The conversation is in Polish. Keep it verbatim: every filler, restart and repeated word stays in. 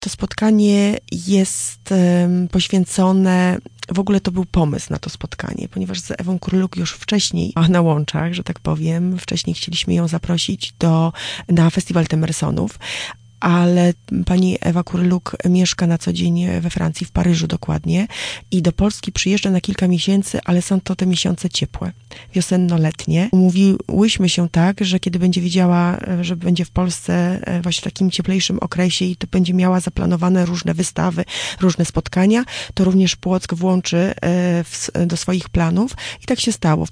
To spotkanie jest um, poświęcone, w ogóle to był pomysł na to spotkanie, ponieważ z Ewą Kuryluk już wcześniej na łączach, że tak powiem, wcześniej chcieliśmy ją zaprosić do, na festiwal Temersonów, ale pani Ewa Kuryluk mieszka na co dzień we Francji, w Paryżu dokładnie, i do Polski przyjeżdża na kilka miesięcy, ale są to te miesiące ciepłe, wiosenno-letnie. Umówiłyśmy się tak, że kiedy będzie wiedziała, że będzie w Polsce właśnie w takim cieplejszym okresie i to będzie miała zaplanowane różne wystawy, różne spotkania, to również Płock włączy w, do swoich planów i tak się stało.